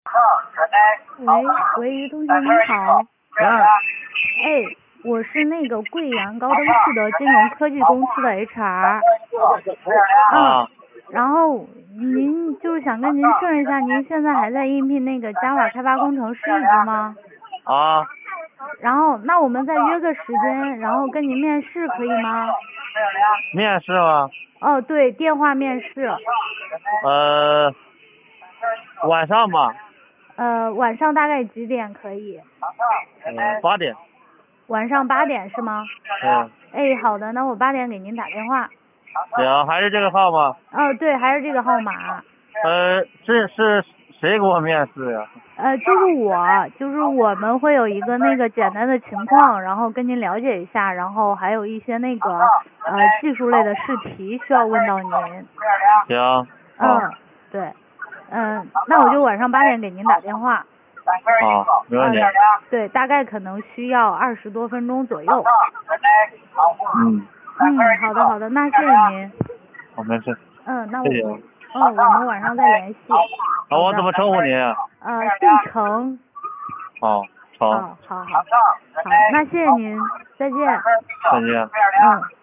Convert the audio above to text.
喂，于同学你好。哎，我是那个贵阳高登市的金融科技公司的 HR。然后您就是想跟您确认一下，您现在还在应聘那个 Java 开发工程师一职吗？然后那我们再约个时间，然后跟您面试可以吗？ 面试吗？ 哦，对，电话面试。 晚上吧。 晚上大概几点可以 ？8点。 晚上8点是吗？哎，好的，那我8点给您打电话。 行，还是这个号吗？ 对，还是这个号码。 是谁给我面试呀？ 就是我们会有一个那个简单的情况，然后跟您了解一下，然后还有一些那个技术类的试题需要问到您。 行。 对。那我就晚上8点给您打电话。 好，没问题。 对，大概可能需要20多分钟左右。好的，那谢谢您。 好，没事。 那谢谢。 我们晚上再联系。 我怎么称呼您？ 姓程。 好。 好，那谢谢您，再见。 再见。